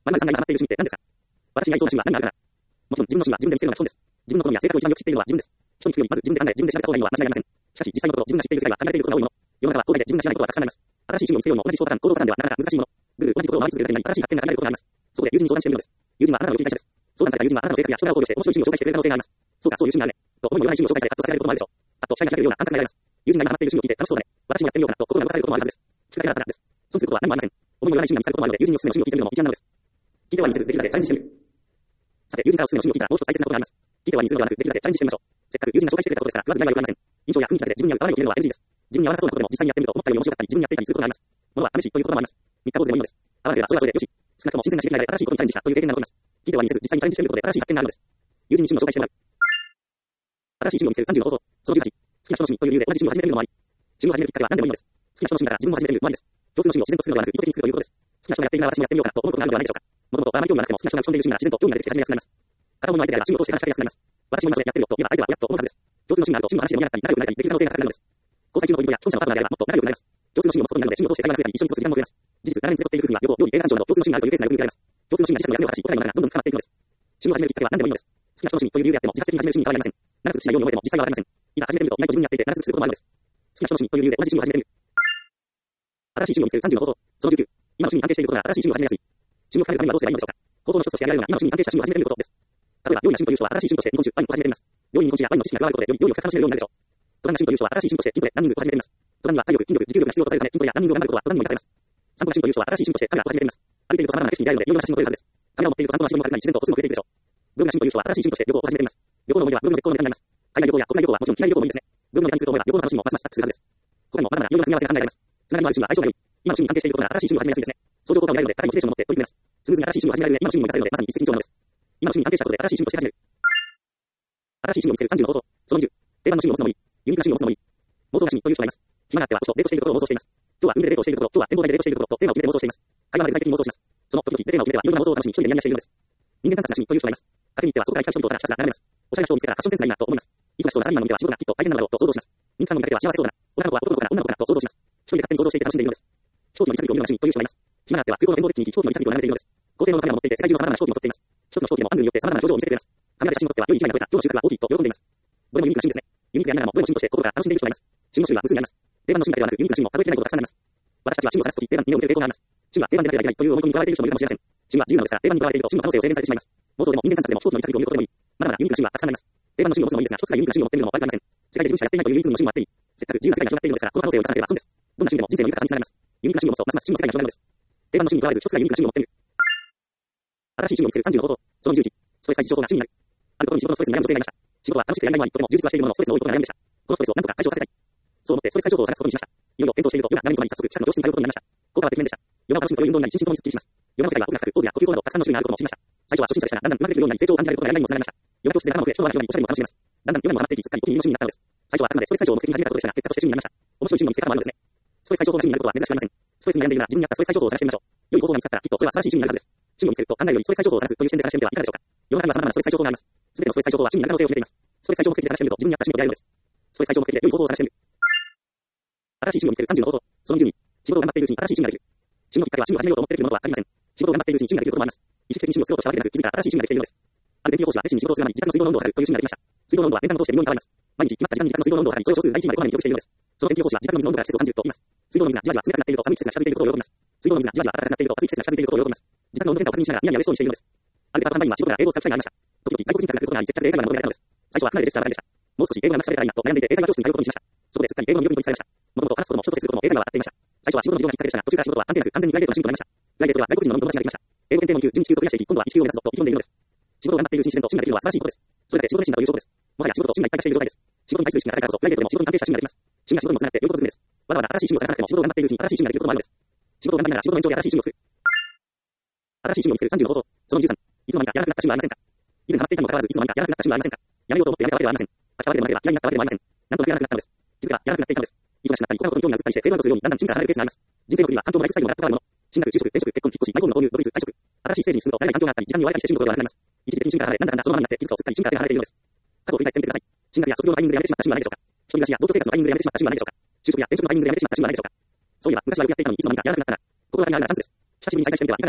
〇〇さんが今ハマっている趣味って何ですか？私に合いそうな趣味は何があるかな？もちろん自分の趣味は自分で見つけるのが基本です。自分の好みや性格を一番よく知っているのは自分です。人に聞くよりまず自分で考え、自分で調べた方がいいのは間違いありません。しかし、実際のところ自分が知っている世界は限られていることが多いもの。世の中は広大で自分が知らないことはたくさんあります。新しい趣味を見つけるのも同じ思考パターン、行動パターンではなかなか難しいもの。グーグル、同じことを回り続けるだけに新しい発見が得られることがあります。そこで友人に相談してみるのです。友人はあなたのより理解者です。相談された友人はあなたの性格や人柄を考慮して面白い趣味を紹介してくれる可能性があります。そうか、そういう趣味があるね。と思いもよらない趣味を紹介され、パッとさせられることもあるでしょう。パッと視界が開けるような感覚が得られます。友人が今ハマっている趣味を聞いて楽しそうだね。私もやってみようかなと心が動かされることもあるはずです。きっかけがあったからです。損することは何もありません。思いもよらない趣味が見つかることもあるので、友人におすすめの趣味を聞いてみるのも一案なのです。聞いてはいいせず、できるだけチャレンジしてみる。さて、友人からおすすめの趣味を聞いたらもう一つ大切なことがあります。聞いてはいいするのではなく、できるだけチャレンジしてみましょう。せっかく友人が紹介してくれたことですから、言わずにないはよくありません。印象や雰囲気だけで自分に合う合わないを決めるのは NG です。自分に合わなそうなことでも実際にやってみると思ったより面白かったり、自分にやっていたりすることがあります。ものは試しということもあります。三日坊主でもいいのです。合わなければそれはそれでよし。少なくとも新鮮な刺激が得られ新しいことにチャレンジしたという経験が残ります。聞いてはいいせず、実際にチャレンジしてみることで新しい発見があるのです。友人に趣味を紹介してもらう。新しい趣味を見つける30の方法。その18。好きな人の趣味という理由で同じ趣味を始めてみるのもあり。趣味を始めるきっかけは何でもいいのです。好きな人の趣味から自分も始めてみるのもありです。共通の趣味を自然と作るのではなく、意図的に作るということです。好きな人がやっているなら私もやってみようかなと思うことがあるのではないでしょうか。もともとあまり興味がなくても好きな人が打ち込んでいる趣味なら自然と興味が出てきて始めやすくなります。片方の相手であれば趣味を通して話し合いやすくなります。私も今それやってるよと言えば相手はやっと思うはずです。共通の趣味があると趣味の話で盛り上がったり、仲良くなれたりできる可能性が高くなるのです。交際中の恋人や既婚者のパートナーであればもっと仲良くなれます。共通の趣味を持つことになるので趣味を通して会話が増えたり、一緒に過ごす時間も増えます。事実、長年連れ添っている夫婦には旅行、料理、映画鑑賞など共通の趣味があるというケースがよく見られます。共通の趣味が自社の役目を果たし、お互いの仲がどんどん深まっていくのです。趣味を始めるきっかけは何でもいいのです。好きな人の趣味という理由であっても、自発的に始める趣味に変わりありません。長くしないように思えても実際はわかりません。いざ始めてみると意外と自分にやっていて長くすることもあるのです。好きな人の趣味という理由で同じ趣味を始めてみる。新しい趣味を見つける30の方法。その19。今の趣味に関係していることが新しい趣味を始めやすい。趣味を深めるためにはどうすればいいのでしょうか。方法の一つとして挙げられるのが今の趣味に関係した趣味を始めてみることです。例えば、料理や趣味という人は新しい趣味として日本酒、ワインを始めてみます。料理に日本酒やワインの知識が加わることでより料理を深く楽しめるようになるでしょう。登山が趣味という人は新しい趣味として筋トレ、ランニングを始めてみます。登山には体力、筋力、持久力が必要とされるため、筋トレやランニングを頑張ることは登山にも生かされます。散歩が趣味という人は新しい趣味としてカメラを始めてみます。歩いていると様々な景色に出会えるので、いろんな写真も撮れるはずです。カメラを持っていると散歩の足も軽くなり、自然と歩数も増えていくでしょう。ブログが趣味という人は新しい趣味として旅行を始めてみます。旅行の思い出はブログの絶好のネタになります。海外旅行や国内旅行はもちろん機内旅行もいいですね。ブログのネタにすると思えば旅行の楽しみもますますアップするはずです。他にもまだまだいろいろな組み合わせが考えられます。つながりのある趣味は相性が良い。今の趣味に関係していることが新しい趣味を始めやすいですね。相乗効果を得られるので、高いモチベーションを持って取り組めます。スムーズに新しい趣味を始められる上、今の趣味も活かせるので、まさに一石二鳥なのです。今の趣味に関係したことで新しい趣味として始める。新しい趣味を見つける30の方法。その20。定番の趣味を持つのもいい。ユニークな趣味を持つのもいい。妄想が趣味という人がいます。暇があってはこそデートしているところを妄想しています。今日は海でデートをしているところ、今日は展望台でデートしているところとテーマを決めて妄想しています。会話まで具体的に妄想します。その時々テーマを決めてはいろいろな妄想を楽しみ、一人でニヤニヤしているのです。人間観察が趣味という人がいます。カフェに行ってはそこから来た人々からシャツが流れます。おしゃれな人を見つけたらファッションセンスがいいなと思います。いつもそうなサラリーマンを見ては仕事がきっと大変なんだろうと想像します。妊婦さんを見かけては幸せそうだな。女の子は男の子かな、女の子かなと想像します。一人で勝手に想像していて楽しんでいるのです。飛行機の旅旅を見るのが趣味という人がいます。暇があっては空港の展望デッキに行き飛行機の旅旅を眺めているのです。高性能のカメラを持っていて世界中の様々な飛行機を撮っています。一つの飛行機でもアングルによって様々な表情を見せてくれます。カメラで写真を撮っては良い一枚が撮れた、今日の収穫は大きいと喜んでいます。どれもユニークな趣味ですね。ユニークでありながらもどれも趣味として心から楽しんでいる人がいます。趣味の種類は無数にあります。定番の趣味だけではなくユニークな趣味も数えきれないことがたくさんあります。私たちは趣味を探すとき定番に目を向ける傾向があります。趣味は定番でなければいけないという思い込みにとらわれている人もいるかもしれません。趣味は自由なのですから定番にとらわれていると趣味の可能性を制限されてしまいます。妄想でも人間観察でも飛行機の旅旅を見ることでもいい。まだまだユニークな趣味はたくさんあります。定番の趣味を持つのもいいですが、一つがユニークな趣味を持っているのも悪くありません。世界で自分しかやっていないという唯一無二の趣味もあっていい。せっかく自由な世界が広がっているのですから、この可能性を生かさなければ損です。どんな趣味でも人生の豊かさにつながります。ユニークな趣味を持つとますます趣味の世界が広がるのです。定番の趣味にとらわれず一つがユニークな趣味を持っている。新しい趣味を見つける30の方法。その21。ストレス解消法が趣味になる。あるところに仕事のストレスに悩む女性がいました。仕事は楽しくてやりがいもあり、とても充実はしているもののストレスの多いことが悩みでした。このストレスを何とか解消させたい。そう思ってストレス解消法を探すことにしました。いろいろ検討していると、ヨガ、ランニングとに早速、近くの教室に通うことになりました。効果はてきめんでした。ヨガを楽しむという運動になり、心身ともにスッキリします。ヨガの世界は奥が深く、ポーズや呼吸法などたくさんの種類があることも知りました。最初は初心者でしたが、だんだん上手くできるようになり、成長を感じられることがやりがいにもつながりました。ヨガ教室で仲間も増え、人の輪が広がり、おしゃれも楽しんでいます。だんだんヨガにもハマっていき、すっかりお気に入りの趣味になったのです。最初はあくまでストレス解消を目的に始めたことでしたが、結果として趣味になりました。面白い趣味の見つけ方もあるのですね。ストレス解消法が趣味になることは珍しくありません。ストレスに悩んでいるなら自分に合ったストレス解消法を探してみましょう。良い方法が見つかったらきっとそれは素晴らしい趣味になるはずです。趣味を見つけると考えるよりストレス解消法を探すという視点で探してみてはいかがでしょうか。世の中には様々なストレス解消法があります。すべてのストレス解消法は趣味になる可能性を秘めています。ストレス解消目的で探してみると自分に合った趣味と出会えるのです。ストレス解消目的で良い方法を探してみる。新しい趣味を見つける30の方法。その12。仕事を頑張っているうちに新しい趣味ができる。趣味のきっかけは趣味を始めようと思ってできるものとは限りません。仕事を頑張っているうちに趣味ができることもあります。意識的に趣味を作ろうとしたわけでなく、気づいたら新しい趣味ができているのです。ある電気予報士は熱心に仕事をするのに時間の水道の温度を測るという趣味ができました。水道の温度は年間を通して微妙に変わります。毎日決まった時間に時間の水道の温度を測り、それを小数第一までこまめに記録しているのです。その電気予報士は時間の水の温度が季節を感じると言います。水道の水がじわじわ冷たくなっていると寒い季節が近づいていることを喜びます。水道の水がじわじわ暖かくなっていると暑い季節が近づいていることを喜びます。時間の温度変化を確認しながらニヤニヤ嬉しそうにしているのです。あるデパート販売員は仕事が英語を使う機会がありました。時々外国人から来ることがあり、接客で英会話が求められたのです。最初はかなりレジャーばかりでした。もう少し英語がなくされたらいいなと悩んでいて英会話教室に通うことにしました。そこですっかり英語の魅力に取り憑かれました。もともと話すことも人と接することも英会話は当たっていました。最初は仕事の事情がきっかけでしたが、途中から仕事は関係なく完全にプライベートな趣味となりました。プライベートでは外国人の飲む友達ができました。英語検定の2級、準1級とクリアしていき、今度は1級を目指すぞと意気込んでいるのです。仕事を頑張っているうちに自然と趣味ができるのは素晴らしいことです。それだけ仕事熱心だという証拠です。もはや仕事と趣味が一体化している状態です。仕事に対する意識が高いからこそ、プライベートでも仕事に関係した趣味ができます。趣味が仕事にもつながって良いことずくめです。わざわざ新しい趣味を探さなくても仕事を頑張っているうちに新しい趣味ができることもあるのです。仕事を頑張りながら仕事の延長で新しい趣味を作る。新しい趣味を見つける30の方法。その13。いつの間にかやらなくなった趣味はありませんか？以前ハマっていたにもかかわらず、いつの間にかやらなくなった趣味はありませんか？やめようと思ってやめたわけではありません。書き換われでもなければ嫌いになったわけでもありません。なんとなくやらなくなったのです。気づけばやらなくなっていたのです。忙しくなったり、他のことに興味が移ったりして、フェードアウトするようにだんだん趣味から離れるケースがあります。人生の国は環境もライフスタイルもラップがあるもの。進学、就職、転職、結婚、引っ越し、マイホームの購入、独立、退職。新しいステージに進むと慣れない環境があったり、時間に追われたりして進むことがなくなります。一時的に進化が離れ、なんだかんだそのままになって、気づくとすっかり進化が離れているのです。過去を振り返ってみてください。進学や卒業のタイミングでやめてしまった趣味はないでしょうか？一人暮らしや同居生活のタイミングでやめてしまった趣味はないでしょうか？就職や転職のタイミングでやめてしまった趣味はないでしょうか？そういえば昔はよくやっていたのにいつの間にかやらなくなったな。心がけにあるならチャンスです。久しぶりに再開してみてはいかがでしょうか？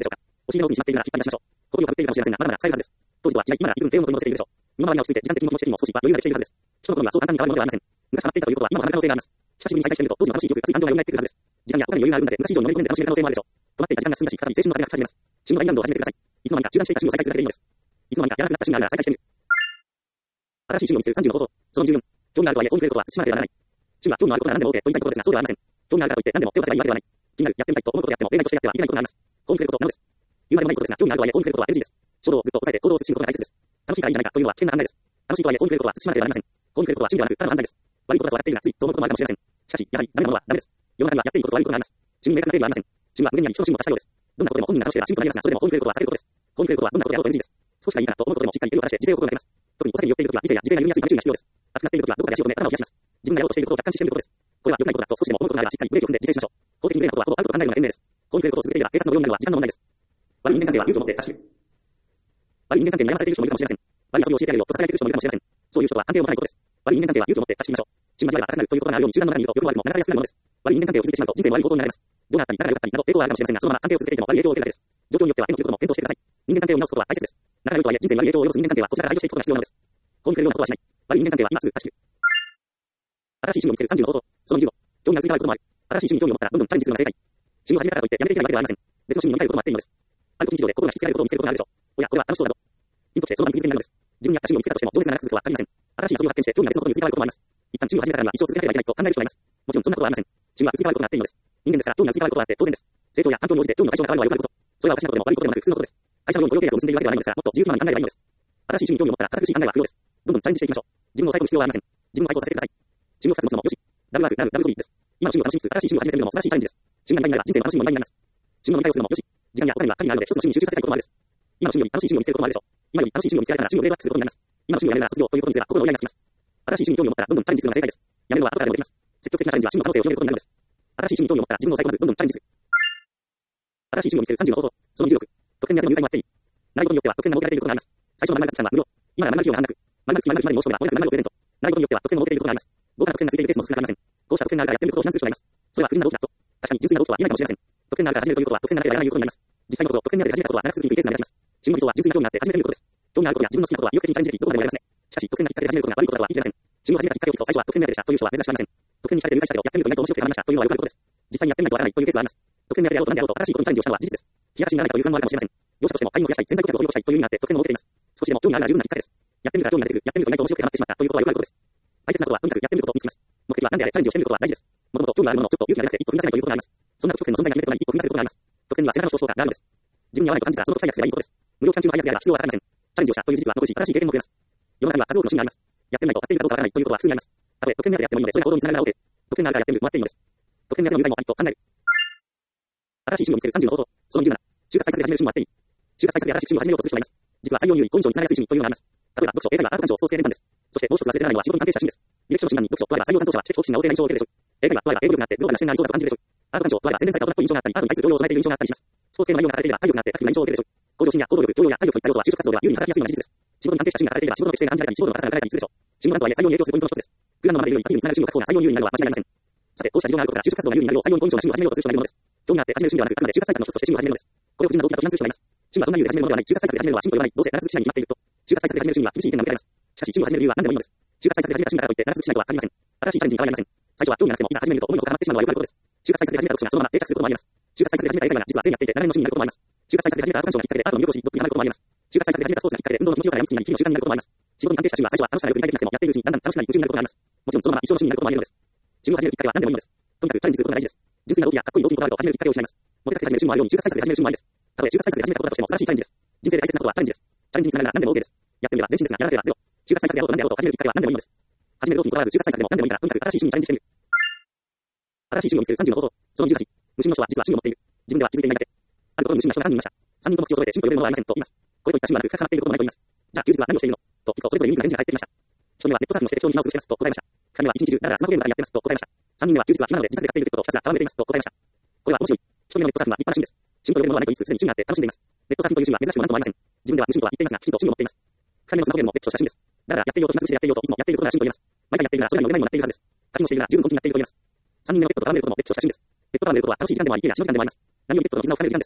押し入れの奥にしまっているなら引っ張り出しましょう。ここにをかぶっているかもしれませんが、まだまだ使えるはずです。当時は一体今なら幾分低温の問いも乗せているでしょう。身の回りに落ち着いて時間的にも気持ち的にも少しは余裕ができているはずです。人の心はそう簡単に変わるものではありません。昔ハマっていたということは今も変わる可能性があります。久しぶりに再会してみると当時の楽しい記憶がつい感情が蘇ってくるはずです。時間や他に余裕があるので昔以上に乗り込んで楽しめる可能性もあるでしょう。止まっていた時間が過ぎだし、再び青春の風が吹き始めます。旬のラインランドを始めてください。いつの間にか中断していた趣味を再開するだけでいいのです。いつの間にかやらなくなった趣味があるなら再開してみる。新しい趣味を見つける30の方法。その14。興味があるとはいえ、興味くれることは慎まなければならない。趣味は興味のあることなら何でも OK と言いたいところですが、そうではありません。興味があるからといって何でも手を出せばいいわけではない。気になる、やってみたいと思うことであっても、例外としてやってはいけないことがあります。興味くれることなのです。言うまでもないことですが、興味があるとはいえ、興味くれることは NG です。衝動をぐっと抑えて行動を移しることが大切です。楽しいからいいんじゃないかというのは危険な考えです。楽しいとはいえ、興味くれることは慎まなければなりません。興味くれることは趣味ではなく、ただの犯罪です。悪いことだとやっているならついと思うこともあるかもしれません。しかし、やはりダメなものはダメです。世の中にはやっていいことと悪いことがあります。趣味明確な定義はありません。趣味は無限にあり、人の趣味も確かようです。どんなことでも本人が楽しければ趣味となりますが、それでも興味くれることは避けることです。興味くれることはどんなことであろうと NG です。少しがいいからと思うことでもしっかり手を出して自制を心がけます。特にお酒に酔っているときは理性や自制が緩みやすいため注意が必要です。熱くなっているときはどこかで足を止め頭を冷やします。自分がやろうとしていることを客観視してみることです。これは良くないことだと少しでも思うことがあればしっかりブレーキを踏んで自制しましょう。法的に無礼なことはほぼあると考えるのが賢明です。興味くれることを続けていれば警察の御用になるのは時間の問題です。悪い人間関係は勇気を持って正しく。悪い人間関係に悩まされている人もいるかもしれません。悪い遊びを教えてあげるよと囁いている人もいるかもしれません。そういう人は関係を持たないことです。悪い人間関係は勇気を持って正しくしましょう。新交わりが荒くなるということがあるように中断の中にいると良くも悪いも流されやすくなるものです。悪い人間関係を続けてしまうと人生の悪い方向になります。どうなったり誰が良かったりなど抵抗があるかもしれませんが、そのまま関係を続けていても悪い影響を受けるだけです。状況によっては手の切ることも検討してください。人間関係を見直すことは大切です。仲が良いとはいえ人生に悪い影響を及ぼす人間関係はこちらから排除していくことが必要なのです。興味くれるようなことはしない。悪い人間関係は今すぐ断ち切る。新しい趣味を見つける30の方法。その15。興味がついてあることもある。新しい趣味に興味を持ったらどんどんチャレンジするのが正解。趣味を始めたからといってやめていけないわけではありません。別の趣味に乗り換えることもあっていいのです。ある時日常で心が引きつけられることを見つけることがあるでしょう。おや、これは楽しそうだぞ。インとしてその場に釘付けになるのです。自分に合った趣味を見つけたとしても情熱が長く続くとは限りません。新しい遊びを発見して興味が別のことに移り変わることもあります。一旦趣味を始めたからには一生続けなければいけないと考える人がいます。もちろんそんなことはありません。趣味は移り変わることがあっていいのです。人間ですから興味が移り変わることがあって当然です。成長や環境に応じて興味の対象が変わるのは良くないこと。それはおかしなことでも悪いことでもなく普通のことです。会社のように雇用契約を結んでいるわけではないのですが、もっと自由気ままに考えればいいのです。新しい趣味に興味を持ったら堅苦しい考えは不要です。どんどんチャレンジしていきましょう。自分を抑え込む必要はありません。自分を解放させてください。趣味を2つ持つのもよし。ダブルワークなるダブルゴミです。今の趣味を楽しみつつ新しい趣味を始めてみるのも素晴らしいチャレンジです。趣味が2倍になれば人生の楽しみも2倍になります。趣味の乗り換えをするのもよし。時間やお金には限りがあるので一つの趣味に集中させたいこともあるです。今の趣味より楽しい趣味を見つけることもあるでしょう。今より楽しい趣味を見つけられたら趣味をグレードアップすることになります。今の趣味をやめるなら卒業ということにすれば心の折り合いがつきます。新しい趣味に興味を持ったらどんどんチャレンジするのが正解です。やめるのは後からでもできます。積極的なチャレンジは真の可能性を広げることになるのです。新しい趣味に興味を持ったら自分の最後まずどんどんチャレンジする。新しい趣味を見つける30の方法。その16。特典に当ても入会もあっていい。内容によっては特典が設けられていることがあります。最初の〇〇期間は無料。今なら〇〇期間が半額。〇〇期まで申し込めば500〇〇をプレゼント。内容によっては特典が設けていることがあります。豪華な特典がついているケースも少なくありません。こうした特典があるからやってみることを非難する人がいます。それは不純な動機だと。確かに純粋な動機とは言えないかもしれません。特典があるから始めるということは特典がなければやらないということになります。実際のところ特典に当て始めたことは長く続いているケースが目立ちます。趣味の理想は純粋な興味があって始めてみることです。興味があることや自分の好きなことは意欲的にチャレンジできどこまでもやれますね。しかし特典がきっかけで始めることが悪いことだとは言い切れません。趣味を始めたきっかけを聞くと最初は特典目当てでしたという人は珍しくありません。特典に惹かれて入会したけどやってみると意外と面白くてハマりましたというのはよくあることです。実際にやってみないとわからないというケースがあります。特典目当てであろうと何であろうと新しいことにチャレンジをしたのは事実です。気がしにならないという不安もあるかもしれません。業者としても会員を増やしたい、潜在顧客を増やしたいという意味があって特典を設けています。少しでも興味があるなら十分なきっかけです。やってみるから興味が出てくる、やってみると意外と面白くてハマってしまったということはよくあることです。大切なことはとにかくやってみることを見つけます。目的は何であれチャレンジをしてみることは大事です。もともと興味があるものをちょっと勇気が出なくて一歩踏み出せないということがあります。そんな特典の存在が決め手となり一歩踏み出せることがあります。特典には背中の証拠があるのです。自分に合わないと感じたらその解約すればいいことです。無料期間中の解約であれば必要はありません。チャレンジをしたという事実は残し新しい経験も増えます。世の中には数多くの趣味があります。やってみないと合っているかどうかわからないということは普通にあります。たとえ特典目当てでやってもいいのでそれが行動につながるなら OK。特典があるからやってみるともらっていいのです。特典目当ての有害もありと考える。新しい趣味を見つける30の方法。その17。就活対策で始める趣味もあっていい。就活対策で新しい趣味を始めようとする人がいます。実は採用に有利、好印象につながりやすい趣味というのがあります。例えば読書、英会話、アート鑑賞、創生全般です。そしてもう一つ忘れてならないのは仕事に関係した趣味です。履歴書の診断に読書とあれば採用担当者はチェック方針な応声な印象を受けるでしょう。英会話とあれば英語力があってグローバルな視点な印象だと感じるでしょう。アート鑑賞とあれば洗練された大人っぽい印象があったり、アートに対する教養を備えている印象があったりします。創生の内容が書かれていれば体力があってアクティブな印象を受けるでしょう。向上心や行動力、教養や体力といった要素は就職活動では有利に働きやすいのが事実です。仕事に関係した趣味が書かれていれば仕事の適性が案じられたり、仕事の高さが書かれたりするでしょう。仕事とはいえ採用に影響するポイントの一つです。普段のままでいるよりアクティブにつながる趣味を確保が採用に有利になるのは間違いありません。さて、こうした事情があることから就職活動が有利になるよう採用に好印象な趣味を始めようとする人がいるのです。興味があって始める趣味ではなく、あくまで就活対策の一つとして趣味を始めるのです。これを不純な動機だと非難する人がいます。趣味はそんな理由で始めるものではない。就活対策で始めるのは進歩ではない。どうせ長続きしないに決まっていると。就活対策で始める趣味は厳しい意見が向けられます。しかし趣味を始める理由は何でもいいのです。就活対策で始めた趣味だからといって長続きしないとは限りません。新しいチャレンジに変わりありません。最初は興味がなくてもいざ始めると思いのほかハマってしまうのはよくあることです。就活対策で始めた読書がそのまま定着することもあります。就活対策で始めた英会話が実は性に合っていて長年の趣味になることもあります。就活対策で始めたアート鑑賞がきっかけでアートの魅力を知り読書にハマることもあります。就活対策で始めたスポーツがきっかけで運動の気持ちよさが病みつきになり日々の習慣になることもあります。仕事に関係した趣味は最初は楽しさがよく理解できなくてもやっているうちにだんだん楽しくなり夢中になることがあります。もちろんそのまま一生の趣味になることもあり得るのです。趣味を始めるきっかけは何でもいいのです。とにかくチャレンジすることが大事です。純粋な動機やかっこいい動機にこだわると始めるきっかけを失います。モテたくて始める趣味もあるように就活対策で始める趣味もありです。たとえ就活対策で始めたことだとしても素晴らしいチャレンジです。人生で大切なことはチャレンジです。チャレンジにつながるなら何でも OK です。やってみれば前進ですがやらなければゼロ。就活対策であろうと何であろうと始めるきっかけは何でもいいのです。始める動機にこだわらず就活対策でも何でもいいからとにかく新しい趣味にチャレンジしてみる。新しい趣味を見つける30の方法。その18。無心の人は実は趣味を持っている。自分では気づいていないだけ。ある頃無心な人が3人いました。3人とも口を揃えて趣味と呼べるものはありませんと言います。これといった趣味はなく深くなっていることもないと言います。じゃあ休日は何をしているのと聞くとそれぞれ耳が返事が返ってきました。1人目はネットサーフィンをして適当に暇を潰してますと答えました。2人目は一日中だらだらスマホゲームばかりやってますと答えました。3人目は休日は暇なので自宅で買っていることをひたすら戯れていますと答えました。これは面白い。1人目のネットサーフィンは立派な趣味です。趣味と呼べるものはないと言いつつすでに趣味があって楽しんでいます。ネットサーフィンという趣味は珍しくも何ともありません。自分では無趣味とは言っていますがきちんと趣味を持っています。2人目のスマホゲームも別とした趣味です。だからやっていようと暇つぶしてやっていようといつもやっていることが趣味と言います。毎回やっているならそれが読めないようになっているはずです。課金をしているなら十分本気になっていると言います。3人目のペットと戯れることも別とした趣味です。ペットと戯れることは楽しい時間でもあり、嫌な長時間でもあります。何よりペットとの絆を深める時間です。ペッ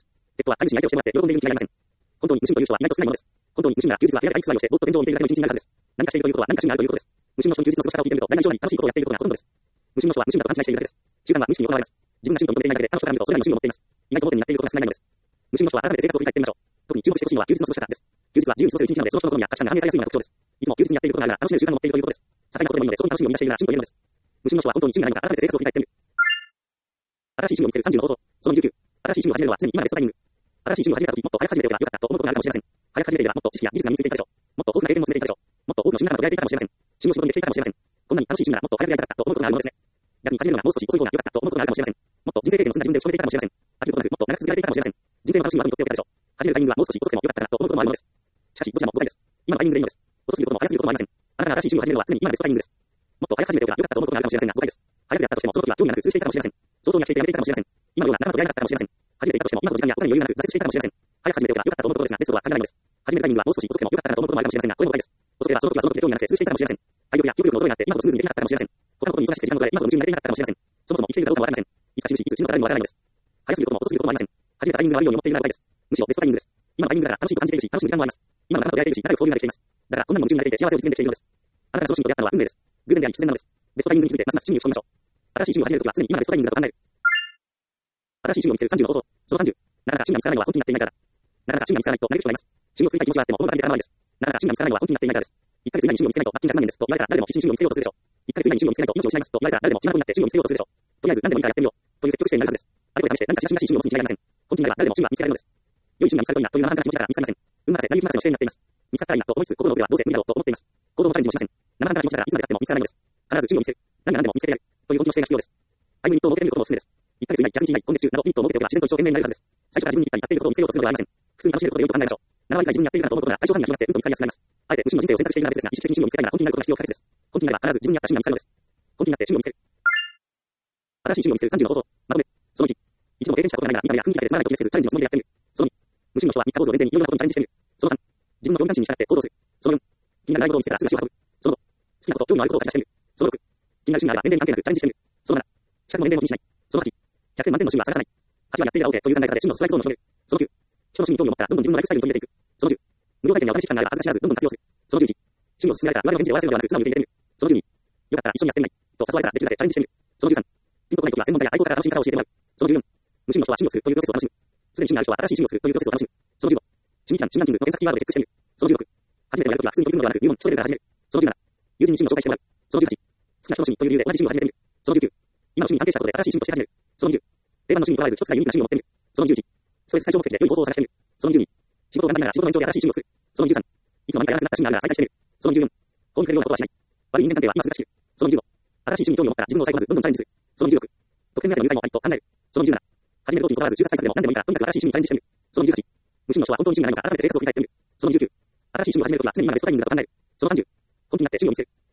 とは、飼い主に相手をしてもらって喜んでいるに違いありません。本当に無心という人は意外と少ないものです。本当に無心な休日は部屋で退屈をして、ぼーっと面倒を見ているだけの一日になるはずです。何かしているということは何か趣味があるということです。無心の人に休日の過ごし方を聞いてみると、大なり小なり楽しいことをやっていることがほとんどです。無心の人は無心だと勘違いしているだけです。習慣は無意識に行われます。自分が趣味と思っていないだけで、他の人から見るとそれらに無心を持っています。意外と表になっていることが少ないものです。無心の人は改めて生活を振り返ってみましょう。特に注目してほしいのは休日の過ごし方です。休日は自由に過ごせる一日なので、その人の好みや価値観が反映されやすいのが特徴です。いつも休日にやっていることがあるなら楽しめる習慣を持っているということです。些細なことでもいいので、そこに楽しみを見出しているなら趣味というのです。無心の人は本当に趣味がないのか改めて生活を振り返ってみる。新しい趣味を見つける30の方法。その19。新しい趣味を始めるのは常に今のベストタイミング。新しい趣味を始めた時、もっと早く始めておけばよかったと思うことがあるかもしれません。早く始めていればもっと知識や技術が身についていたでしょう。もっと多くの経験も積めていたでしょう。もっと多くの瞬間と出会えていたかもしれません。趣味を仕事にしていたかもしれません。こんなに楽しい趣味ならもっと早くやりたかったと思うことがあるのですね。逆に始めるのがもう少し遅い方が良かったと思うことがあるかもしれません。もっと人生経験を積んだ自分で認めていたかもしれません。飽きることなくもっと長く続けられていたかもしれません。人生の楽しみは手に取っておけたでしょう。始めるタイミングはもう少し遅くても良かったかなと思うこともあるのです。しかし、どちらも誤解です。今のタイミングでいいのです。遅すぎることも早すぎることもありません。あなたが新しい趣味を始めるのは常に今のベストタイミングです。もっと早く始めておけば良かったと思うことがあるかもしれませんが、誤解です。早くやったとしてもその時は興味なく通じていたかもしれません。早々に飽きていてやめていたかもしれません。今のような仲間と出会えなかったかもしれません。初めていたとしても今の時間や他に余裕がなく挫折していたかもしれません。早く始めておけば良かったと思うことですが、ベストとは限らないのです。始めるタイミングはもう少し遅くても良かったなと思うこともあるかもしれませんが、これも誤解です。遅ければその時はその時で興味がなくて通じていたかもしれません。体力や記憶力の衰えがあって今ほどスムーズにできなかったかもしれません。他のことに忙しくて時間の取れ、今ほど夢中になれていなかったかもしれません。そもそも生きているかどうかもわかりません。いつ死ぬし、いつ死ぬのか誰にもわからないのです。早すぎることも遅すぎることもありません。始めたタイミングが悪いように思っているのは誤解です。むしろベストタイミングです。今のタイミングだから楽しいと感じているし、楽しむ時間もあります。今の仲間と出会えているし、仲良く交流ができています。だから、こんなにも夢中になれていて幸せを実現できているのです。あなたがその趣味と出会ったのは運命です。偶然であり必然なのです。ベストタイミングについてますます注意をしてみましょう。新しい趣味を始めるときは常に今がベストタイミングだと考える。新しい趣味を見つける30の方法。その30。なかなか趣味が見つからないのは本気になっていないからだ。なかなか趣味が見つからないと嘆く人がいます。趣味を作りたい気持ちがあっても物ができてからないです。なかなか趣味が見つからないのは本気になっていないからです。1ヶ月以内に趣味を見つけないと罰金が何年ですと言われたら誰でも必死に趣味を見つけようとするでしょう。1ヶ月以内に趣味を見つけないと命を失いますと言われたら誰でも気まぐになって趣味を見つけようとするでしょう。とりあえず何でもいいからやってみよう。という積極姿勢になるはずです。あれこれ試して何かしらしい趣味を持つに違いありません。本気になれば誰でも趣味が見つけられるのです。良い趣味が見つかるといいなという生半可な気持ちだから見つかりません。運任せ、何任せの姿勢になっています。見つかったらいいなと思いつつ、心の奥ではどうせ無理だろうと思っています。行動もチャレンジもしません。生半可な気持ちだからいつまでやっても見つからないのです。必ず趣味を見つける。何が何でも見つけてやる。という本気の姿勢が必要です。タイムリミットを設けてみることもおすすめです。1ヶ月以内、100日以内、今月中などリミットを設けておけば自然と一生懸命になれるはずです。最初から自分にぴったりやっていることを見つけようとするのではありません。普通に楽しめることで良いと考えましょう。7割くらい自分にやっているからと思うことが対象範囲が広がってうんと見つかりやすくなります。あえて無心の人生を選択しているなら別ですが、意識的に趣味を見つけたいなら本気になることが必要不可欠です。本気になれば必ず自分に合った趣味が見つかるのです。本気になって趣味を見つける。新しい趣味を見つける30の方法。まとめ。その1。一度も経験したことがないなら今や雰囲気だけでつまらないと決めずチャレンジのつもりでやってみる。その2。無心の人は3日坊主を前提にいろんなことにチャレンジしてみる。その3。自分の興味関心に従って行動する。その4。気になるないことを見つけたらすぐ足を運ぶ。その5。好きなこと、興味のあることを書き出してみる。その6。気になる趣味があれば年齢に関係なくチャレンジしてみる。その7。資格も年齢も気にしない。その8。100点満点の趣味は探さない。8はやっているだろうという考え方で趣味のストライクゾーンを広げる。その9。人の趣味に興味を持ったらどんどん自分のライフスタイルに取り入れていく。その10。無料体験やお試し期間があれば恥ずかしからずどんどん活用する。その11。趣味を進められたら周りの返事で終わらせるのではなく素直に受け入れてみる。その12。よかったら一緒にやってみない。と誘われたらできるだけチャレンジしてみる。その13。ピンとこないときは専門家や愛好家から楽しみ方を教えてもらう。その14。無趣味の人は趣味をするというプロセスを楽しむ。すでに趣味がある人は新しい趣味をするというプロセスを楽しむ。その15。趣味期間、新ランキングの検索キーワードでチェックしてみる。その16。初めてのやるときは普通に取り組むのではなく入門基礎レベルから始める。その17。友人に趣味を紹介してもらう。その18。好きな人の趣味という理由で同じ趣味を始めてみる。その19。今の趣味に関係したことで新しい趣味として始める。その20。定番の趣味にとらわず一つくらいユニークな趣味を持ってみる。その21。ストレス解消目的で良い方法を探してみる。その22。仕事を頑張りながら仕事の延長で新しい趣味をする。その23。いつも毎回やらなくなった趣味があるなら再開してみる。その24。法に触れるようなことはしない。悪い人間関係は今すぐ断ち切る。その25。新しい趣味に興味を持ったら自分を抑え込まずどんどんチャレンジする。その26。得点目当ての入会もありと考える。その27。始める動機にとらわず18歳差でも何でもいいからとにかく新しい趣味にチャレンジしてみる。その28。無趣味の人は本当に趣味がないのか改めて生活を振り返ってみる。その29。新しい趣味を始めるときは常に今がベストタイミングだと考える。その30。本気になって趣味を見つける。